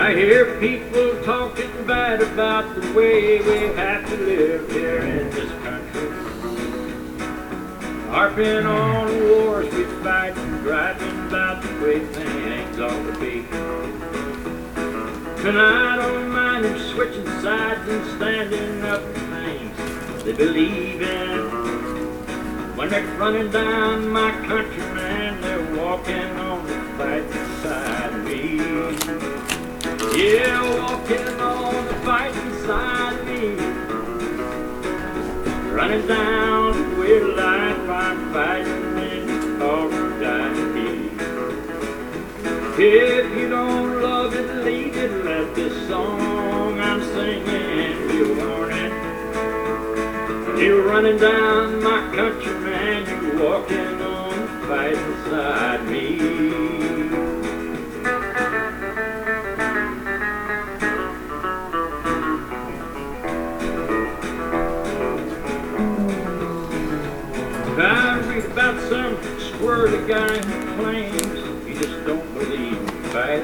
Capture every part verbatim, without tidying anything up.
I hear people talking bad about the way we have to live here in this country. Harping on the wars we fight and griping about the way things ought to be. And I don't mind them switching sides and standing up for things they believe in. When they're running down my country, man, they're walking on the fighting side of me. Yeah, walking on the fighting side of me. Running down the way of life, I'm fighting in the cause of dying. If you don't love it, leave it. Let this song I'm singing be a warning. You're running down my country, man. You're walking on the fighting side of me. I read about some squirrely guy who claims he just don't believe in fight.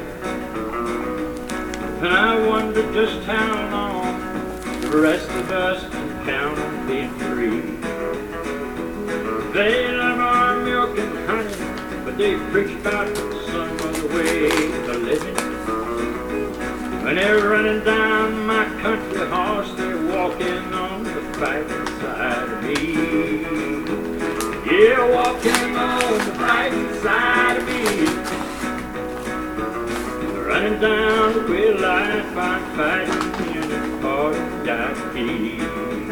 And I wonder just how long the rest of us can count on being free. They love our milk and honey, but they preach about some other way of living. When they're running down my country horse, they're walking on the fighting side of me. Yeah, walking on the fighting side of me. Running down the way of life, I'm fighting in the cause of dying.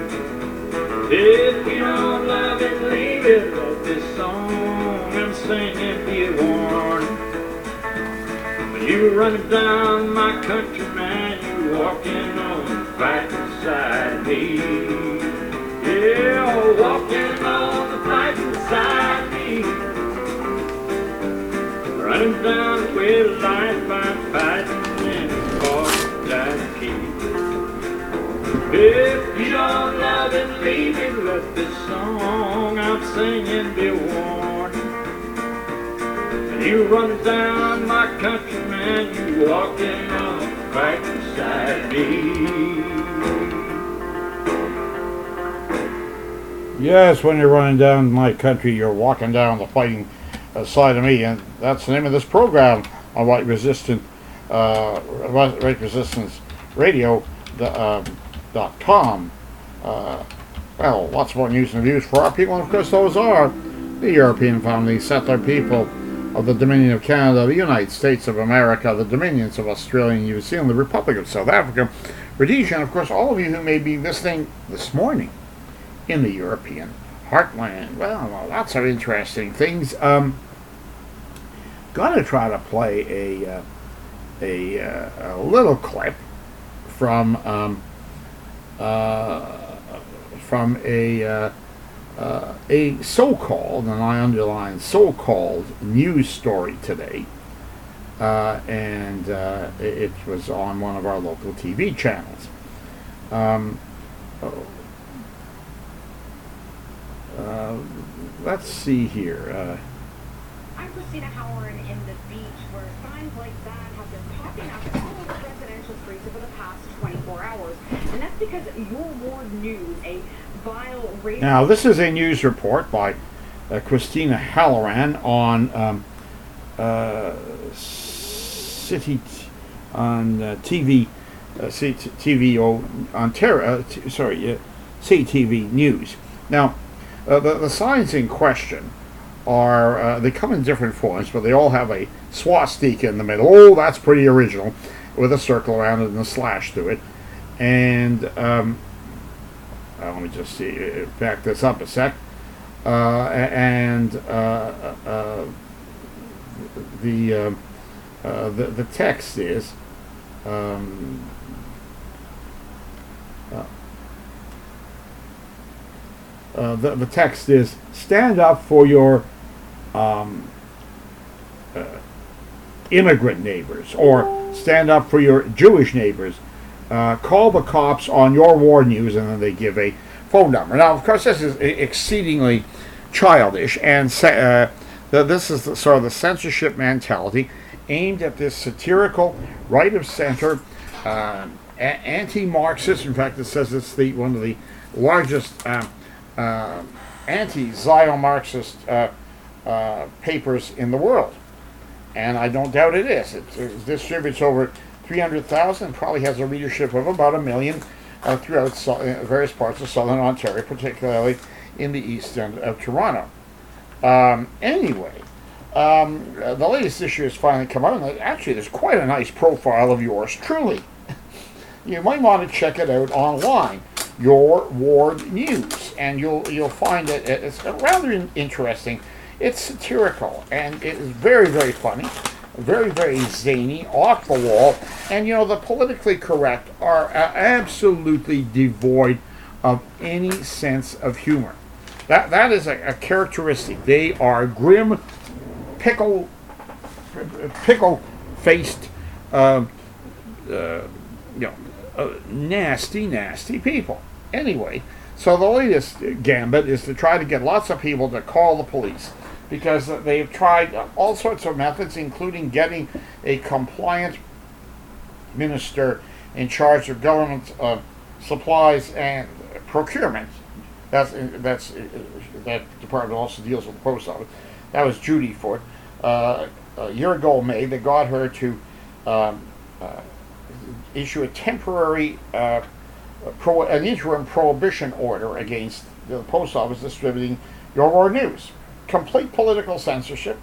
If you don't love it, leave it. Let this song I'm singing be a warning. When you're running down my country, man, you're walking on the fighting side of me. Yeah, walking on the fighting side of me. Running down the way of life, I'm fighting in the cause of dying. If you don't love it, leave it. Let this song I'm singing be a warning. And you run down my country, man, you walking on the fighting side of me. Yes, when you're running down my country, you're walking down the fighting uh, side of me, and that's the name of this program on White Resistance, uh, White Resistance Radio. The um, Dot com. Uh, well, lots more news and views for our people, and of course those are the European family, settler people of the Dominion of Canada, the United States of America, the Dominions of Australia and New Zealand, the Republic of South Africa, Rhodesia, and of course all of you who may be visiting this morning in the European heartland. Well, lots of interesting things. Um, gonna try to play a, uh, a, uh, a little clip from um, Uh, from a uh, uh, a so-called, and I underline so-called, news story today, uh, and uh, it, it was on one of our local T V channels. Um, uh, let's see here. Uh, I'm Christina Halloran in the beach, where signs like that have been popping up all over residential streets over the past twenty-four hours. And that's because Your Ward News, a vile radio... Now, this is a news report by uh, Christina Halloran on um, uh, City t- on uh, T V, uh, C- T V O Ontario. Uh, t- sorry, uh, C T V News. Now, uh, the the signs in question are uh, they come in different forms, but they all have a swastika in the middle. Oh, that's pretty original, with a circle around it and a slash to it. And um, uh, let me just see, uh, back this up a sec. Uh, and uh, uh, the, uh, uh, the the text is um, uh, uh, the the text is stand up for your um, uh, immigrant neighbors, or stand up for your Jewish neighbors. Uh, call the cops on Your Ward News, and then they give a phone number. Now, of course, this is exceedingly childish, and uh, this is the, sort of the censorship mentality aimed at this satirical, right of center, uh, a- anti-Marxist. In fact, it says it's the one of the largest uh, uh, anti-Zio-Marxist uh, uh, papers in the world. And I don't doubt it is. It, it distributes over three hundred thousand, probably has a readership of about a million uh, throughout so, uh, various parts of southern Ontario, particularly in the east end of Toronto. Um, anyway, um, uh, the latest issue has finally come out, and actually there's quite a nice profile of yours truly. You might want to check it out online, Your Ward News, and you'll you'll find it. It's rather in- interesting. It's satirical, and it is very, very funny, very, very zany, off the wall, and you know, the politically correct are uh, absolutely devoid of any sense of humor. That That is a, a characteristic. They are grim, pickle, pickle-faced, uh, uh, you know, uh, nasty, nasty people. Anyway, so the latest gambit is to try to get lots of people to call the police, because they've tried all sorts of methods, including getting a compliant minister in charge of government uh, supplies and procurement. That's that's that department also deals with the post office. That was Judy Ford. Uh, a year ago, May, they got her to um, uh, issue a temporary, uh, pro- an interim prohibition order against the post office distributing Your Ward News. Complete political censorship.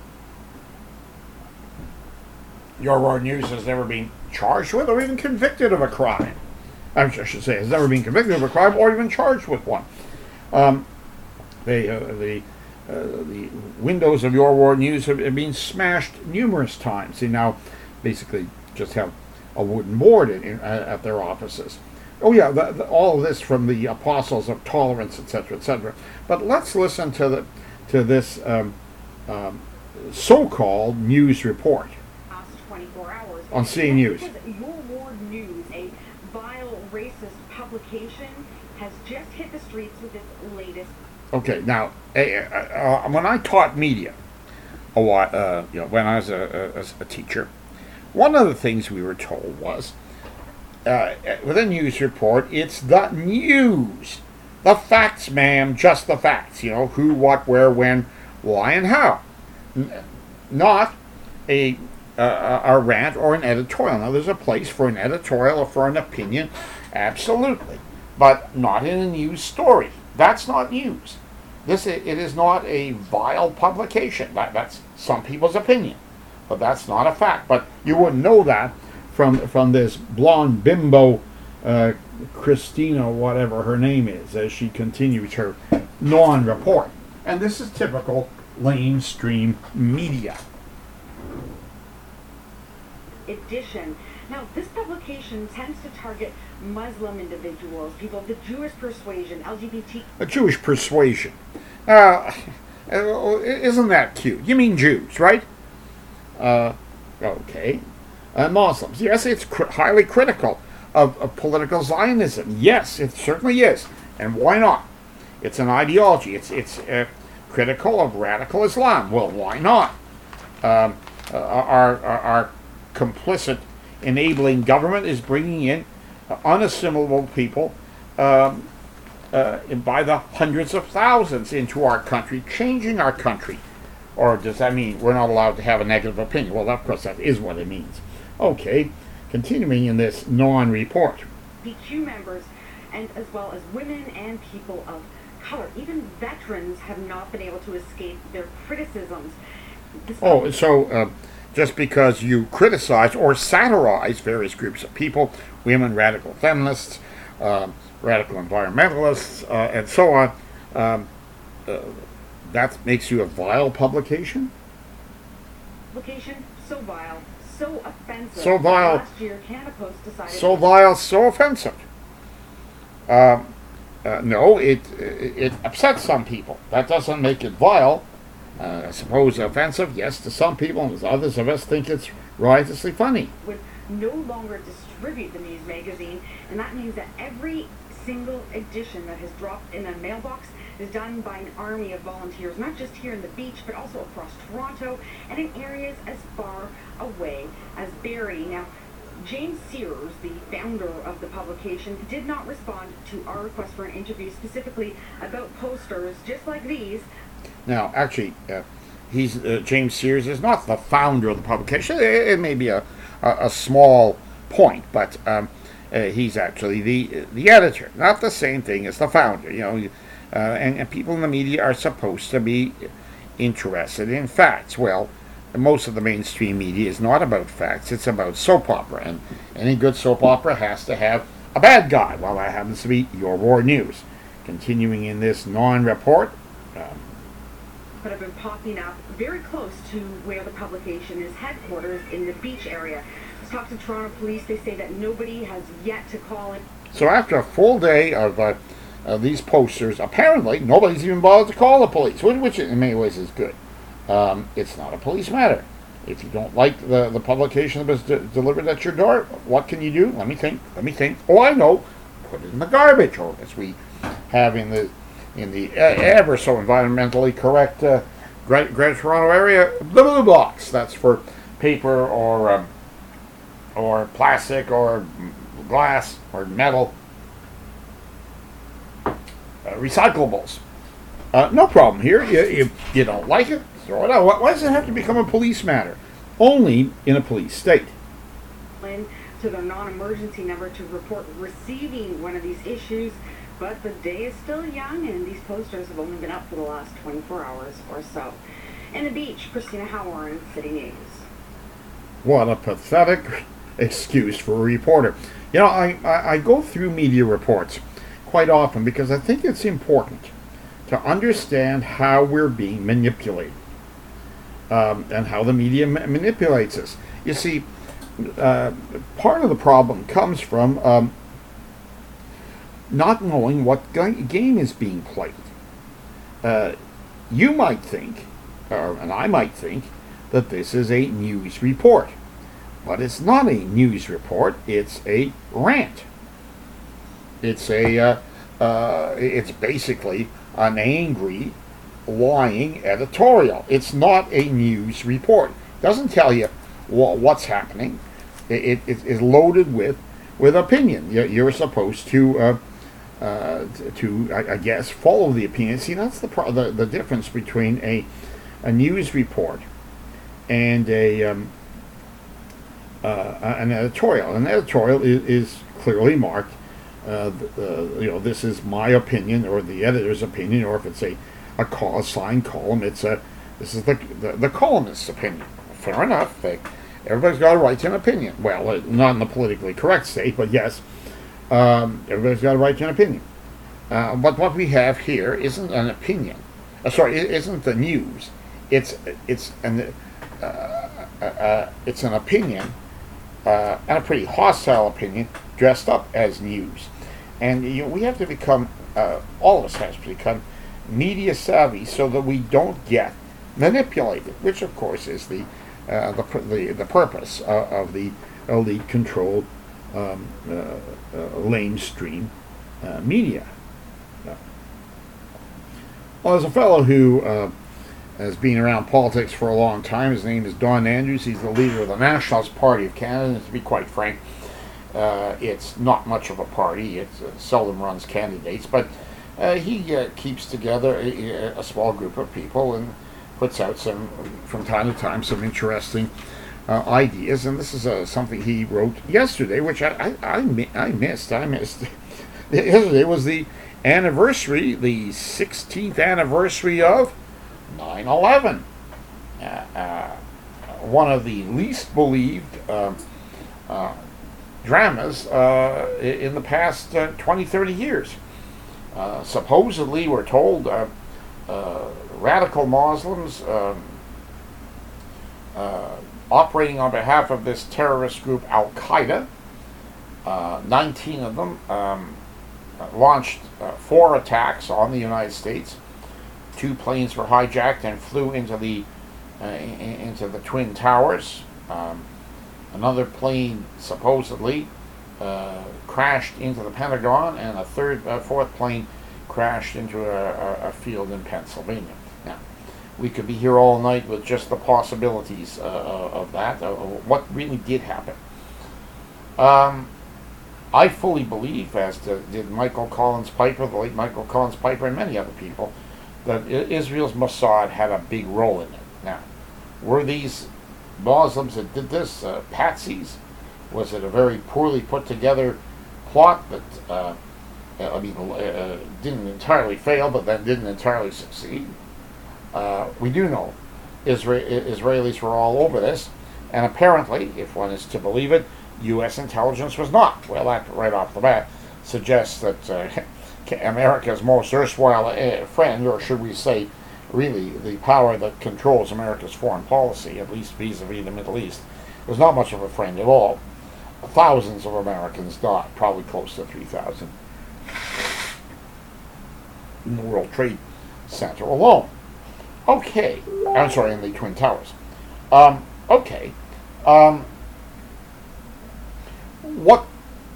Your Ward News has never been charged with or even convicted of a crime. I should say, has never been convicted of a crime or even charged with one. Um, they, uh, the uh, the windows of Your Ward News have, have been smashed numerous times. They now basically just have a wooden board in, in, uh, at their offices. Oh yeah, the, the, all of this from the apostles of tolerance, et cetera, et cetera. But let's listen to the to this um, um, so-called news report Past twenty-four hours. on C News. Because Your Ward News, a vile racist publication, has just hit the streets with its latest. Okay, now uh, uh, when I taught media, a while, uh, you know, when I was a, a, a teacher, one of the things we were told was, uh, with a news report, it's the news. The facts, ma'am, just the facts. You know, who, what, where, when, why, and how. N- not a, uh, a rant or an editorial. Now, there's a place for an editorial or for an opinion, absolutely. But not in a news story. That's not news. This it is not a vile publication. That, that's some people's opinion. But that's not a fact. But you wouldn't know that from, from this blonde bimbo uh, Christina, whatever her name is, as she continues her non-report. And this is typical lamestream media. Edition. Now, this publication tends to target Muslim individuals, people of the Jewish persuasion, L G B T. A Jewish persuasion. Uh, isn't that cute? You mean Jews, right? Uh, okay. Uh, Muslims. Yes, it's cr- highly critical of, of political Zionism. Yes, it certainly is. And why not? It's an ideology. It's it's uh, critical of radical Islam. Well, why not? Um, uh, our, our, our complicit enabling government is bringing in uh, unassimilable people um, uh, by the hundreds of thousands into our country, changing our country. Or does that mean we're not allowed to have a negative opinion? Well, of course, that is what it means. Okay, continuing in this non-report. B Q members, and as well as women and people of color. Even veterans have not been able to escape their criticisms. This Oh, so uh, just because you criticize or satirize various groups of people, women, radical feminists, uh, radical environmentalists, uh, and so on, um, uh, that makes you a vile publication? publication so vile, so offensive. So vile. Last year, Canada Post decided. So vile, so offensive. Um, uh, no, it it upsets some people. That doesn't make it vile. Uh, I suppose offensive, yes, to some people, and others of us think it's riotously funny. Would no longer distribute the news magazine, and that means that every single edition that has dropped in a mailbox is done by an army of volunteers, not just here in the Beach, but also across Toronto and in areas as far away as Barrie. Now, James Sears, the founder of the publication, did not respond to our request for an interview specifically about posters just like these. Now, actually, uh, he's uh, James Sears is not the founder of the publication. It, it may be a, a, a small point, but um, uh, he's actually the the editor. Not the same thing as the founder. You know, uh, and, and people in the media are supposed to be interested in facts. Well, most of the mainstream media is not about facts. It's about soap opera, and any good soap opera has to have a bad guy. Well, that happens to be Your War News. Continuing in this non-report. Um, But have been popping up very close to where the publication is headquarters in the Beach area. Let's talk to Toronto Police. They say that nobody has yet to call in. So after a full day of uh, uh, these posters, apparently nobody's even bothered to call the police, which, which in many ways is good. Um, it's not a police matter. If you don't like the, the publication that was de- delivered at your door, what can you do? Let me think. Let me think. Oh, I know. Put it in the garbage, or as we have in the in the uh, ever so environmentally correct uh, Greater Greater Toronto area, the blue box. That's for paper or um, or plastic or glass or metal uh, recyclables. Uh, no problem here. You, you you don't like it, throw it out. Why, why does it have to become a police matter? Only in a police state. To their non-emergency number to report receiving one of these issues. But the day is still young, and these posters have only been up for the last twenty-four hours or so. In the Beach, Christina Howard, City News. What a pathetic excuse for a reporter. You know, I, I, I go through media reports quite often because I think it's important to understand how we're being manipulated um, and how the media ma- manipulates us. You see, uh, part of the problem comes from um, not knowing what g- game is being played. Uh, you might think, or, and I might think, that this is a news report. But it's not a news report, it's a rant. It's a, uh, uh, it's basically an angry, lying editorial. It's not a news report. It doesn't tell you wh- what's happening. It, it is loaded with, with opinion. You're, you're supposed to, uh, uh, to I, I guess, follow the opinion. See, that's the, pro- the the difference between a a news report and a um, uh, an editorial. An editorial is, is clearly marked. Uh, the, you know, this is my opinion, or the editor's opinion, or if it's a a call, signed column, it's a this is the the, the columnist's opinion. Fair enough. They, everybody's got a right to an opinion. Well, uh, not in the politically correct state, but yes, um, everybody's got a right to an opinion. Uh, but what we have here isn't an opinion. Uh, sorry, it isn't the news. It's it's an uh, uh, uh, it's an opinion, uh, and a pretty hostile opinion, dressed up as news. And you know, we have to become, uh, all of us have to become media savvy so that we don't get manipulated, which of course is the uh, the, the the purpose uh, of the elite controlled um, uh, uh, lamestream uh, media. Uh, well, there's a fellow who uh, has been around politics for a long time. His name is Don Andrews. He's the leader of the Nationalist Party of Canada, and to be quite frank, Uh, it's not much of a party. It uh, seldom runs candidates, but uh, he uh, keeps together a, a small group of people and puts out some, from time to time, some interesting uh, ideas. And this is uh, something he wrote yesterday, which I I, I, mi- I missed. I missed. Yesterday was the anniversary, the sixteenth anniversary of nine eleven. Uh, uh, one of the least believed Uh, uh, dramas uh, in the past uh, twenty, thirty years. Uh, supposedly, we're told, uh, uh, radical Muslims um, uh, operating on behalf of this terrorist group Al-Qaeda, uh, nineteen of them um, launched uh, four attacks on the United States. Two planes were hijacked and flew into the uh, into the Twin Towers. Um, Another plane supposedly uh, crashed into the Pentagon, and a third, uh, fourth plane crashed into a, a, a field in Pennsylvania. Now, we could be here all night with just the possibilities uh, of that, of what really did happen. Um, I fully believe, as did Michael Collins Piper, the late Michael Collins Piper, and many other people, that Israel's Mossad had a big role in it. Now, were these Muslims that did this uh, patsies? Was it a very poorly put together plot that uh, I mean uh, didn't entirely fail, but then didn't entirely succeed? Uh, we do know Isra- Israelis were all over this, and apparently, if one is to believe it, U S intelligence was not. Well, that right off the bat suggests that uh, America's most erstwhile uh, friend, or should we say, really the power that controls America's foreign policy, at least vis-a-vis the Middle East, was not much of a friend at all. Thousands of Americans died, probably close to three thousand, in the World Trade Center alone. Okay, I'm sorry, in the Twin Towers. Um, okay, um, what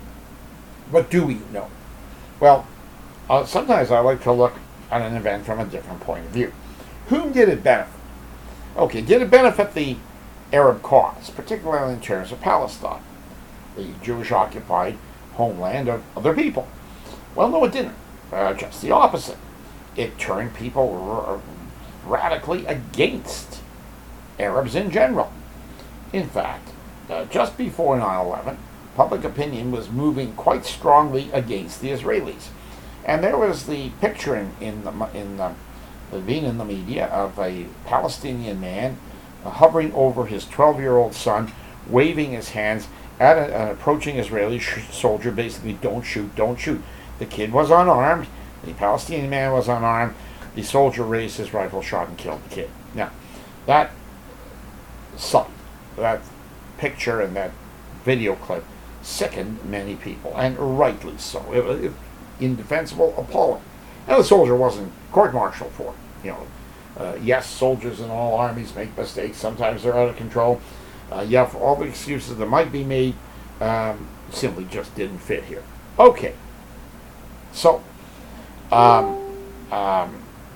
what do we know? Well, uh, sometimes I like to look at an event from a different point of view. Whom did it benefit? Okay, did it benefit the Arab cause, particularly in terms of Palestine, the Jewish-occupied homeland of other people? Well, no, it didn't. Uh, just the opposite. It turned people r- radically against Arabs in general. In fact, uh, just before nine eleven, public opinion was moving quite strongly against the Israelis. And there was the picture in, in the in the, the being in the media of a Palestinian man uh, hovering over his twelve-year-old son, waving his hands at a, an approaching Israeli sh- soldier, basically, don't shoot, don't shoot. The kid was unarmed. The Palestinian man was unarmed. The soldier raised his rifle, shot, and killed the kid. Now, that sight, that picture and that video clip sickened many people, and rightly so. It was indefensible, appalling. And the soldier wasn't court-martialed for it. You know, uh, yes, soldiers in all armies make mistakes. Sometimes they're out of control. Uh, yeah, for all the excuses that might be made, um, simply just didn't fit here. Okay. So, um, um,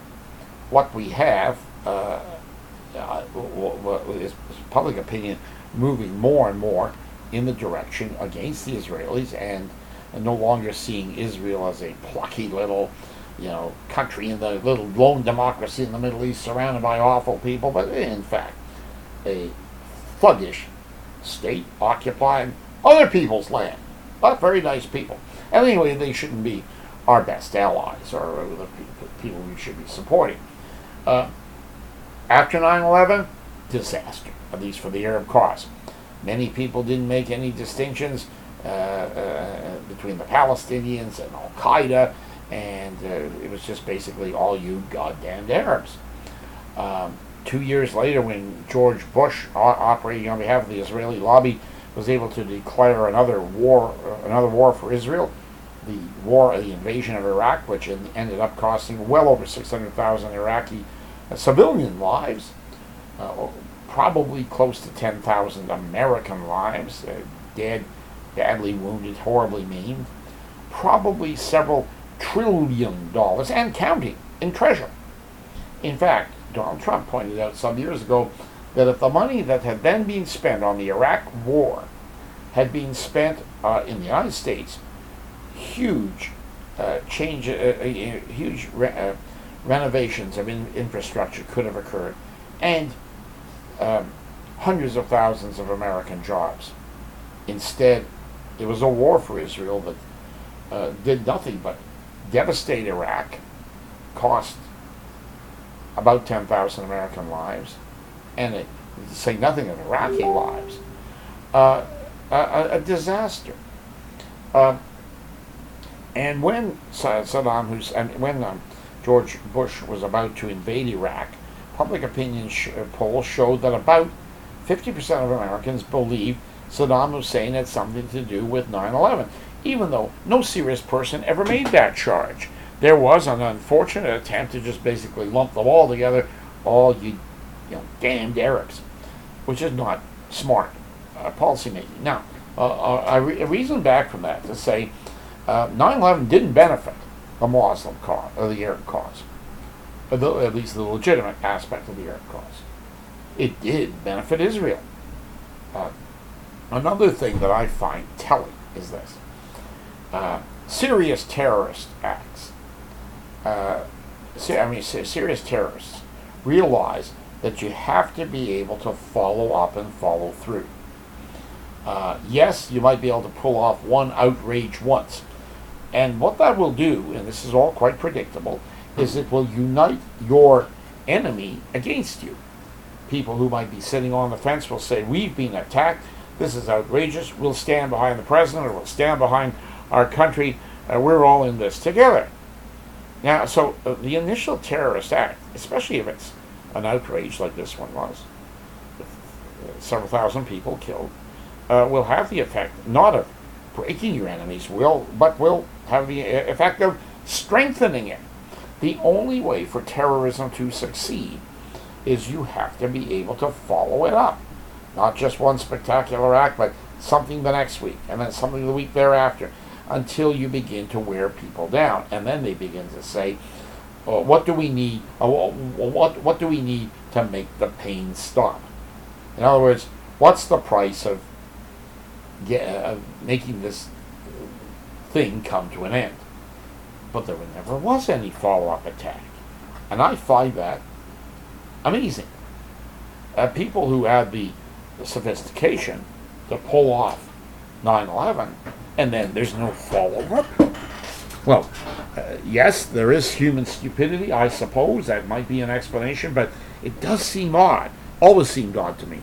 what we have uh, uh, is public opinion moving more and more in the direction against the Israelis, and, and no longer seeing Israel as a plucky little, you know, country in the little lone democracy in the Middle East surrounded by awful people, but in fact, a thuggish state occupying other people's land. But very nice people. And anyway, they shouldn't be our best allies, or the people we should be supporting. Uh, after nine eleven, disaster, at least for the Arab cause. Many people didn't make any distinctions uh, uh, between the Palestinians and Al-Qaeda, and uh, it was just basically all you goddamned Arabs. Um, two years later, when George Bush, o- operating on behalf of the Israeli lobby, was able to declare another war, uh, another war for Israel, the war, the invasion of Iraq, which in, ended up costing well over six hundred thousand Iraqi uh, civilian lives, uh, probably close to ten thousand American lives, uh, dead, badly wounded, horribly maimed, probably several trillion dollars, and counting, in treasure. In fact, Donald Trump pointed out some years ago that if the money that had then been spent on the Iraq war had been spent uh, in the United States, huge uh, change, uh, uh, huge re- uh, renovations of in- infrastructure could have occurred, and um, hundreds of thousands of American jobs. Instead, it was a war for Israel that uh, did nothing but devastate Iraq, cost about ten thousand American lives, and it, to say nothing of Iraqi lives, uh, a, a disaster. Uh, and when Saddam Hussein, when um, George Bush was about to invade Iraq, public opinion sh- polls showed that about fifty percent of Americans believed Saddam Hussein had something to do with nine eleven, even though no serious person ever made that charge. There was an unfortunate attempt to just basically lump them all together, all you, you know, damned Arabs, which is not smart uh, policy making. Now, uh, I, re- I reasoned back from that to say uh, nine eleven didn't benefit the Muslim cause, or the Arab cause, or the, at least the legitimate aspect of the Arab cause. It did benefit Israel. Uh, another thing that I find telling is this. Uh, serious terrorist acts, uh, I mean serious terrorists realize that you have to be able to follow up and follow through. Uh, yes, you might be able to pull off one outrage once. And what that will do, and this is all quite predictable, is it will unite your enemy against you. People who might be sitting on the fence will say, we've been attacked, this is outrageous, we'll stand behind the president, or we'll stand behind our country, uh, we're all in this together. Now, so uh, the initial terrorist act, especially if it's an outrage like this one was, with uh, several thousand people killed, uh, will have the effect not of breaking your enemy's will, but will have the effect of strengthening it. The only way for terrorism to succeed is you have to be able to follow it up. Not just one spectacular act, but something the next week, and then something the week thereafter, until you begin to wear people down. And then they begin to say, oh, what do we need, oh, what, what do we need to make the pain stop? In other words, what's the price of get, uh, making this thing come to an end? But there never was any follow-up attack. And I find that amazing. Uh, people who had the, the sophistication to pull off nine eleven, and then there's no follow-up. Well, uh, yes, there is human stupidity, I suppose. That might be an explanation, but it does seem odd. Always seemed odd to me.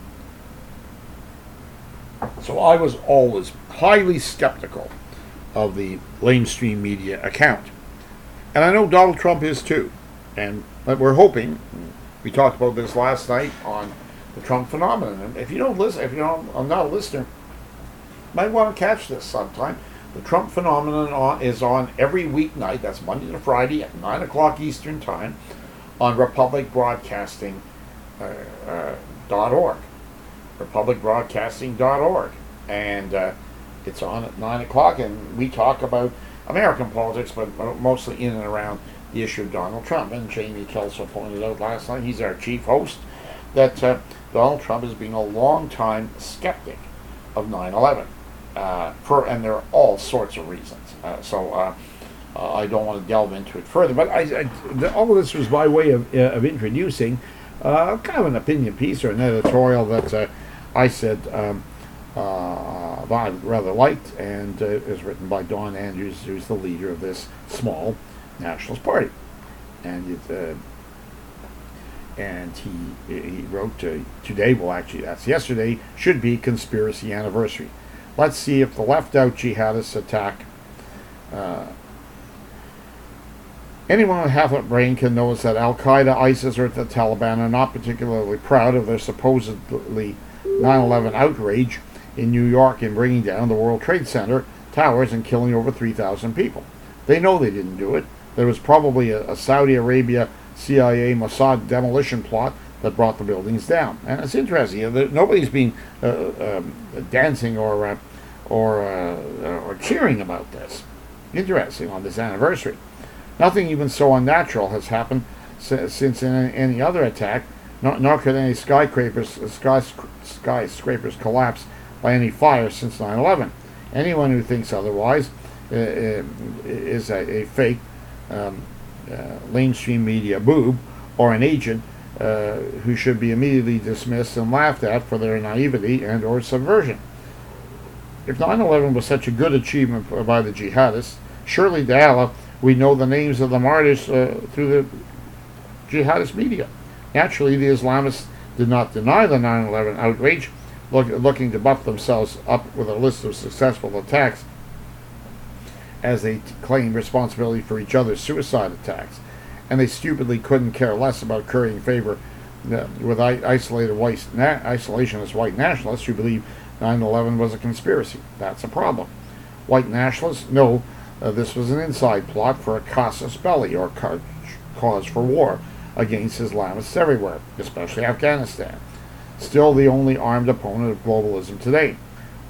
So I was always highly skeptical of the lamestream media account. And I know Donald Trump is too. And but we're hoping, we talked about this last night on the Trump phenomenon. And if you don't listen, if you don't, I'm not a listener, you might want to catch this sometime. The Trump phenomenon on, is on every weeknight, that's Monday to Friday at nine o'clock Eastern Time, on Republic Broadcasting uh, uh, dot org. Republic Broadcasting dot org. And uh, it's on at nine o'clock, and we talk about American politics, but mostly in and around the issue of Donald Trump. And Jamie Kelso pointed out last night, he's our chief host, that uh, Donald Trump has been a long-time skeptic of nine eleven. Uh, for, and there are all sorts of reasons. Uh, so uh, uh, I don't want to delve into it further. But I, I, the, all of this was by way of, uh, of introducing uh, kind of an opinion piece or an editorial that uh, I said um, uh, that I rather liked, and uh, is written by Don Andrews, who's the leader of this small nationalist party. And it, uh, and he he wrote uh, today, well actually that's yesterday, should be conspiracy anniversary. Let's see if the left-out jihadists attack. Uh, anyone with half a brain can notice that Al-Qaeda, ISIS, or the Taliban are not particularly proud of their supposedly nine eleven outrage in New York in bringing down the World Trade Center towers and killing over three thousand people. They know they didn't do it. There was probably a, a Saudi Arabia, C I A, Mossad demolition plot that brought the buildings down. And it's interesting. You know, nobody's been uh, um, dancing or uh, or uh, or cheering about this. Interesting on this anniversary. Nothing even so unnatural has happened since, since in any other attack. Nor, nor could any skyscrapers skyscra- skyscrapers collapse by any fire since nine eleven. Anyone who thinks otherwise uh, is a, a fake um, uh, mainstream media boob or an agent uh, who should be immediately dismissed and laughed at for their naivety and or subversion. If nine eleven was such a good achievement by the jihadists, surely to Allah we know the names of the martyrs uh, through the jihadist media. Naturally, the Islamists did not deny the nine eleven outrage, look, looking to buff themselves up with a list of successful attacks as they t- claim responsibility for each other's suicide attacks. And they stupidly couldn't care less about currying favor uh, with I- isolated white na- isolationist white nationalists who believe nine eleven was a conspiracy. That's a problem. White nationalists know uh, this was an inside plot for a casus belli, or ca- cause for war, against Islamists everywhere, especially Afghanistan. Still the only armed opponent of globalism today.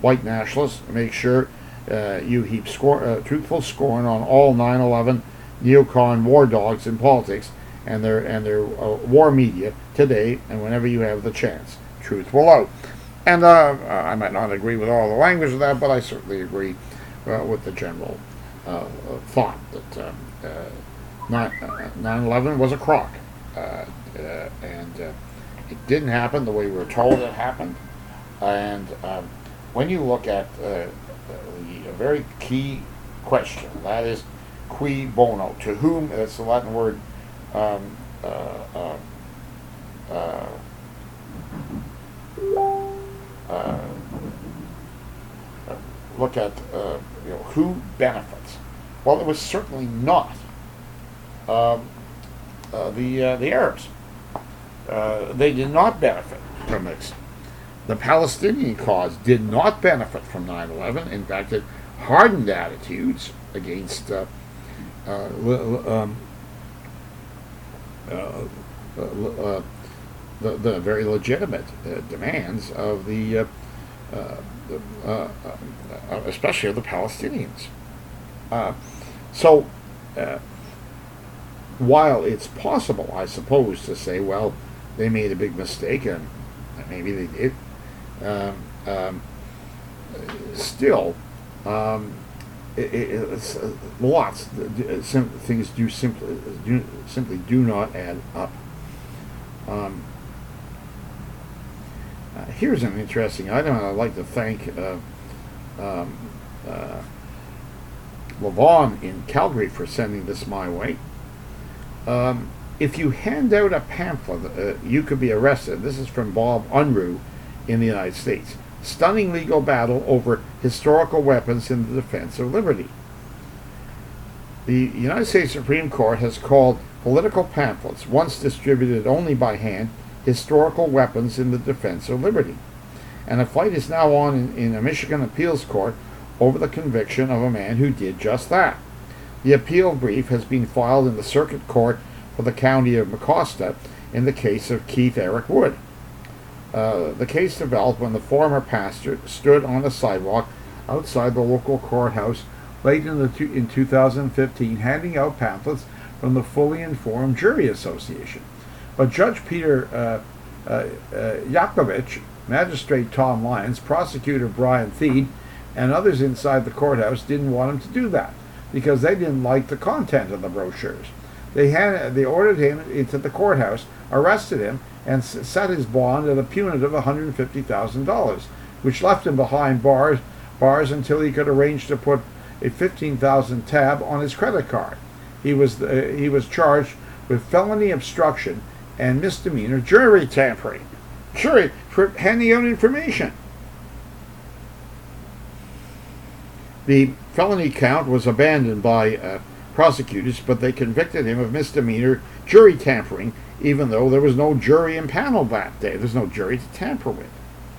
white nationalists, make sure uh, you heap score, uh, truthful scorn on all nine eleven neocon war dogs in politics and their and their uh, war media today and whenever you have the chance. Truth will out. And uh, I might not agree with all the language of that, but I certainly agree uh, with the general uh, thought that um, uh, nine eleven was a crock. Uh, uh, and uh, it didn't happen the way we were told it happened. And um, when you look at uh, the, a very key question, that is, cui bono, to whom, that's the Latin word, um, uh, uh, uh, uh, look at uh, you know, who benefits. Well, it was certainly not um, uh, the uh, the Arabs. Uh, they did not benefit from this. The Palestinian cause did not benefit from nine eleven. In fact, it hardened attitudes against uh, uh, um, uh, uh, uh, the, the very legitimate uh, demands of the, uh, uh, uh, uh, especially of the Palestinians. Uh, so, uh, while it's possible, I suppose, to say, well, they made a big mistake, and maybe they did, um, um, still, um, it, it, it's uh, lots uh, sim- things do simply do, simply do not add up. Um, uh, here's an interesting item, and I'd like to thank uh, um, uh, Levon in Calgary for sending this my way. Um, if you hand out a pamphlet, uh, you could be arrested. This is from Bob Unruh in the United States. Stunning legal battle over historical weapons in the defense of liberty. The United States Supreme Court has called political pamphlets, once distributed only by hand, historical weapons in the defense of liberty. And a fight is now on in, in a Michigan appeals court over the conviction of a man who did just that. The appeal brief has been filed in the circuit court for the county of Mecosta in the case of Keith Eric Wood. Uh, the case developed when the former pastor stood on the sidewalk outside the local courthouse late in, the two, in two thousand fifteen, handing out pamphlets from the Fully Informed Jury Association. But Judge Peter uh, uh, uh, Yakovich, Magistrate Tom Lyons, Prosecutor Brian Theed, and others inside the courthouse didn't want him to do that because they didn't like the content of the brochures. They had, they ordered him into the courthouse, arrested him, and s- set his bond at a punitive one hundred fifty thousand dollars, which left him behind bars bars until he could arrange to put a fifteen thousand dollars tab on his credit card. He was uh, he was charged with felony obstruction and misdemeanor jury tampering. Jury for handing out information. The felony count was abandoned by uh, prosecutors, but they convicted him of misdemeanor jury tampering, even though there was no jury impaneled that day. There's no jury to tamper with.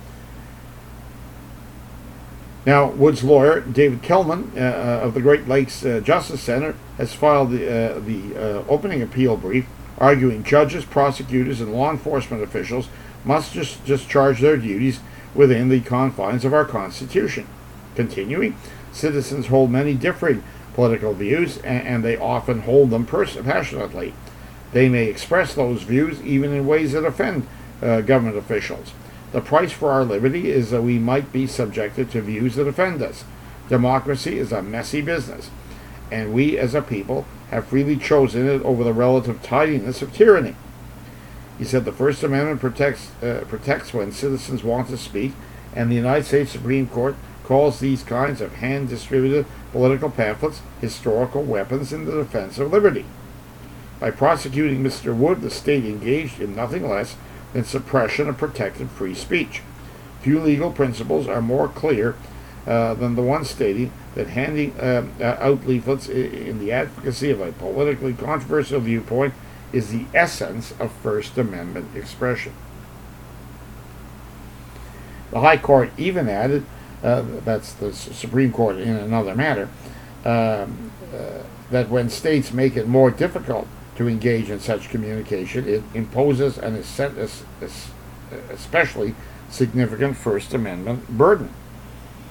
Now, Wood's lawyer, David Kelman, uh, of the Great Lakes uh, Justice Center, has filed the, uh, the uh, opening appeal brief, arguing judges, prosecutors, and law enforcement officials must just discharge their duties within the confines of our Constitution. Continuing, citizens hold many differing political views, and, and they often hold them pers- passionately. They may express those views even in ways that offend uh, government officials. The price for our liberty is that we might be subjected to views that offend us. Democracy is a messy business, and we as a people have freely chosen it over the relative tidiness of tyranny. He said the First Amendment protects uh, protects when citizens want to speak, and the United States Supreme Court calls these kinds of hand-distributed political pamphlets historical weapons in the defense of liberty. By prosecuting Mister Wood, the state engaged in nothing less than suppression of protected free speech. Few legal principles are more clear uh, than the one stating that handing uh, out leaflets in the advocacy of a politically controversial viewpoint is the essence of First Amendment expression. The High Court even added, uh, that's the Supreme Court in another matter, um, uh, that when states make it more difficult to engage in such communication, it imposes an especially significant First Amendment burden.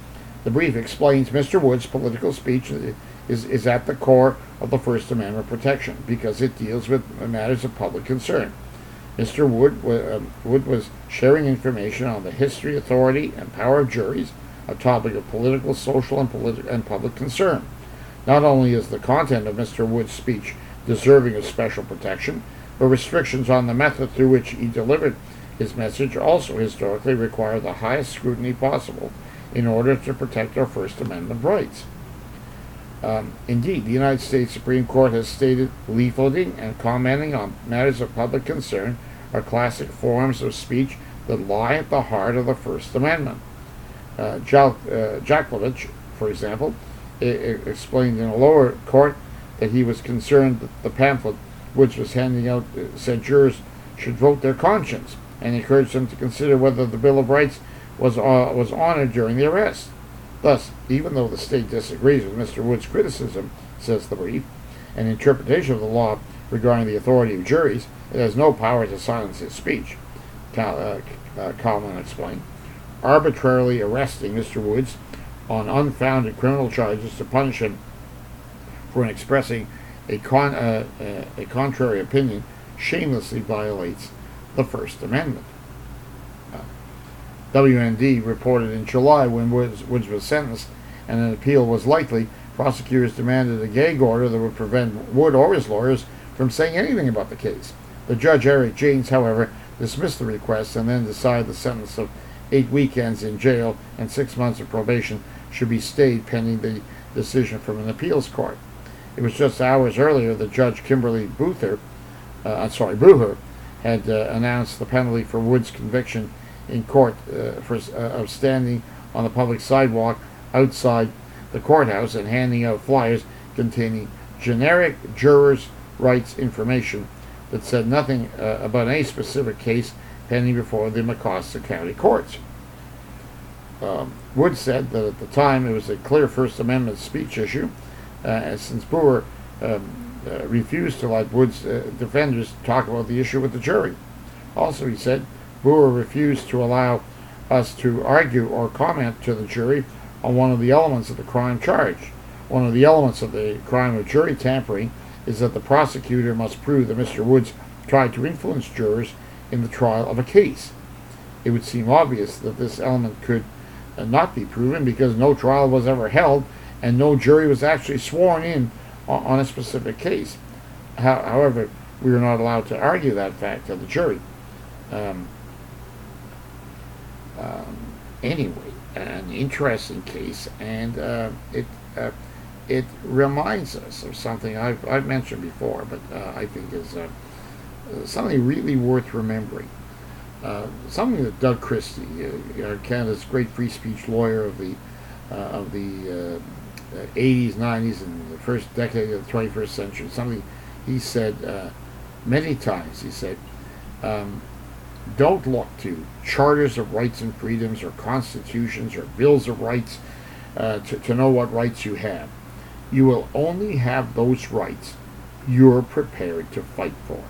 The brief explains Mister Wood's political speech is, is at the core of the First Amendment protection because it deals with matters of public concern. Mister Wood, uh, Wood was sharing information on the history, authority, and power of juries, a topic of political, social, and, politi- and public concern. Not only is the content of Mister Wood's speech deserving of special protection, but restrictions on the method through which he delivered his message also historically require the highest scrutiny possible in order to protect our First Amendment rights. Um, indeed, the United States Supreme Court has stated leafleting and commenting on matters of public concern are classic forms of speech that lie at the heart of the First Amendment. Uh, Jal- uh, Jacklovich, for example, I- I explained in a lower court that he was concerned that the pamphlet Woods was handing out uh, said jurors should vote their conscience, and encouraged them to consider whether the Bill of Rights was uh, was honored during the arrest. Thus, even though the state disagrees with Mister Wood's criticism, says the brief, and interpretation of the law regarding the authority of juries, it has no power to silence his speech, Cal- uh, uh, Kalman explained. Arbitrarily arresting Mister Woods on unfounded criminal charges to punish him for expressing a, con- uh, uh, a contrary opinion shamelessly violates the First Amendment. Uh, W N D reported in July when Woods, Woods was sentenced and an appeal was likely, prosecutors demanded a gag order that would prevent Wood or his lawyers from saying anything about the case. The judge, Eric Janes, however, dismissed the request and then decided the sentence of eight weekends in jail and six months of probation should be stayed pending the decision from an appeals court. It was just hours earlier that Judge Kimberly Buther, uh, I'm sorry, Buher, had uh, announced the penalty for Wood's conviction in court uh, for uh, of standing on the public sidewalk outside the courthouse and handing out flyers containing generic jurors' rights information that said nothing uh, about any specific case pending before the Mecosta County courts. Um, Wood said that at the time it was a clear First Amendment speech issue, uh, since Brewer um, uh, refused to let Wood's uh, defenders talk about the issue with the jury. Also, he said, Brewer refused to allow us to argue or comment to the jury on one of the elements of the crime charged. One of the elements of the crime of jury tampering is that the prosecutor must prove that Mister Woods tried to influence jurors in the trial of a case. It would seem obvious that this element could uh, not be proven because no trial was ever held and no jury was actually sworn in on, on a specific case. How, however, we were not allowed to argue that fact to the jury. Um, um, anyway, an interesting case, and uh, it uh, it reminds us of something I've, I've mentioned before, but uh, I think is uh, something really worth remembering. Uh, something that Doug Christie, uh, Canada's great free speech lawyer of the uh, of the uh, eighties, nineties, and the first decade of the twenty-first century, something he said uh, many times. He said, um, "Don't look to charters of rights and freedoms, or constitutions, or bills of rights uh, to, to know what rights you have. You will only have those rights you're prepared to fight for."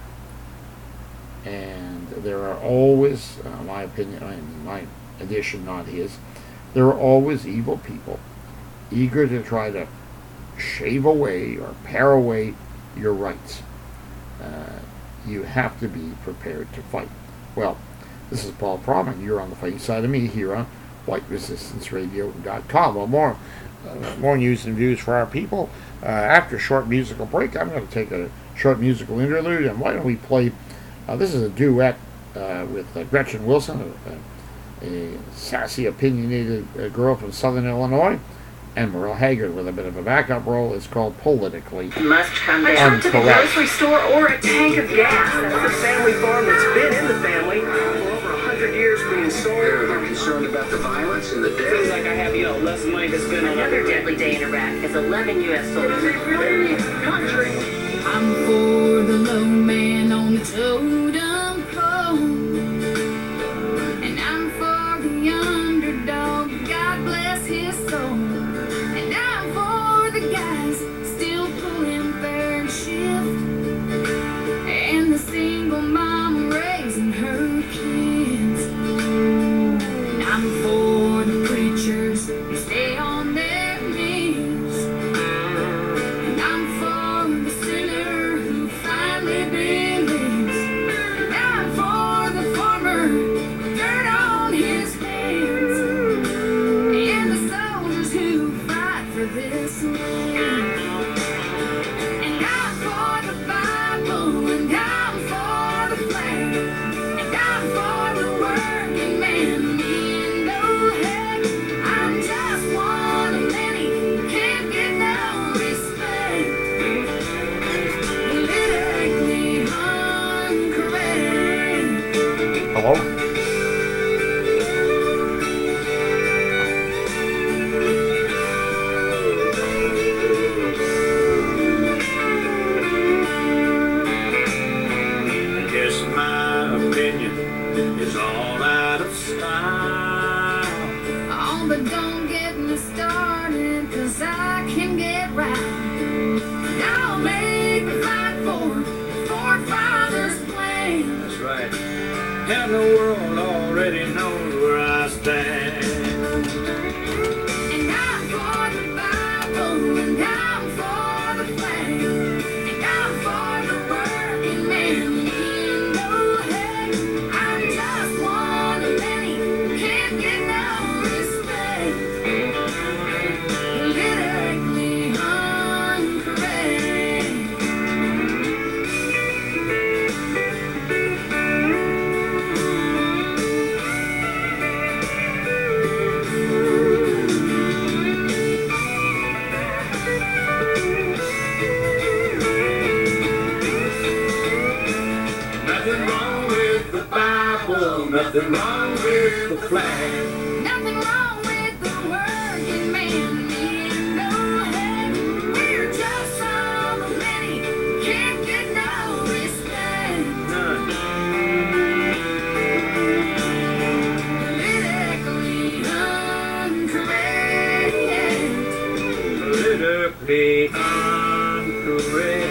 And there are always, uh, my opinion, I mean, my addition, not his, there are always evil people eager to try to shave away or pare away your rights. Uh, you have to be prepared to fight. Well, this is Paul Proman. You're on the fighting side of me here on white resistance radio dot com. Well, more, uh, more news and views for our people. Uh, after a short musical break, I'm going to take a short musical interlude, and why don't we play, uh, this is a duet uh, with uh, Gretchen Wilson, a, a sassy, opinionated uh, girl from Southern Illinois, and Merle Haggard with a bit of a backup role. It's called Politically Must come down to the grocery store or a tank of gas. That's the family farm that's been in the family for over a hundred years being sold. They're concerned about the violence and the death. Feels like I have, you know, less money to spend on Another everything. deadly day in Iraq as eleven U S soldiers. Country. I'm for the low man on the totem pole, and I'm for the underdog. God bless his soul. And I'm for the guys still pulling third shift, and the single mom raising her kids. And I'm for the preachers who stay on smile. Oh, but don't get me started, cause I can get right. And I'll make a fight for the forefathers' plan. That's right. And the world already knows where I stand. And I'm for the Bible, and I'm for the flag, and I'm for the working man in no head. I'm just one of many, can't get no respect. Politically incorrect. Nothing wrong with the Bible, nothing wrong with the flag. Nothing wrong with the working man in no head. We're just some of many, can't get no respect. None. Politically incorrect. Politically incorrect.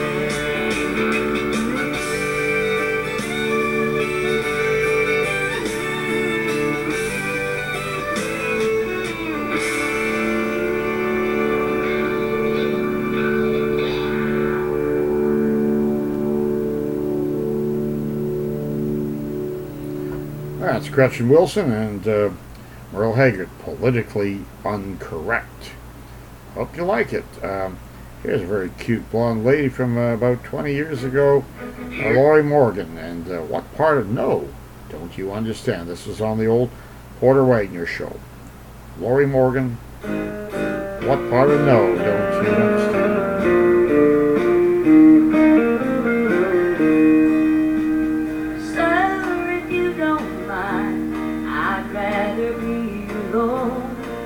That's Gretchen Wilson and uh, Merle Haggard, Politically Incorrect. Hope you like it. Um, here's a very cute blonde lady from uh, about twenty years ago, uh, Lori Morgan, and uh, What Part of No Don't You Understand? This was on the old Porter Wagner show. Lori Morgan, What Part of No Don't You Understand? Sir, if you don't mind, I'd rather be alone.